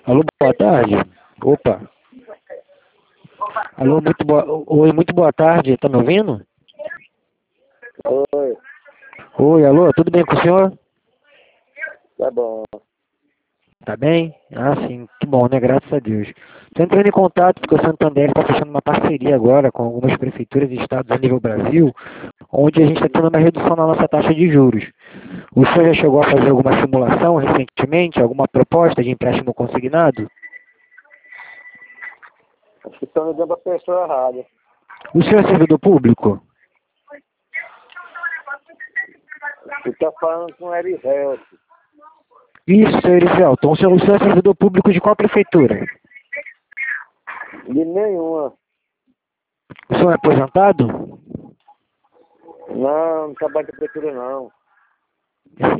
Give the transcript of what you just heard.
Alô, boa tarde. Opa. Alô, Oi, muito boa tarde. Tá me ouvindo? Oi, Oi, alô, tudo bem com o senhor? tá bom. Tá bem? Ah, sim, que bom, né? Graças a Deus. Tô entrando em contato porque o Santander está fechando uma parceria agora com algumas prefeituras e estados a nível Brasil, onde a gente está tendo uma redução na nossa taxa de juros. O senhor já chegou a fazer alguma simulação recentemente, alguma proposta de empréstimo consignado? Acho que estão ligando a pessoa errada. O senhor é servidor público? Você está falando com o Erivelto. Isso, senhor Erivelton. O senhor é servidor público de qual prefeitura? De nenhuma. O senhor é aposentado? Não, não trabalho com prefeitura não.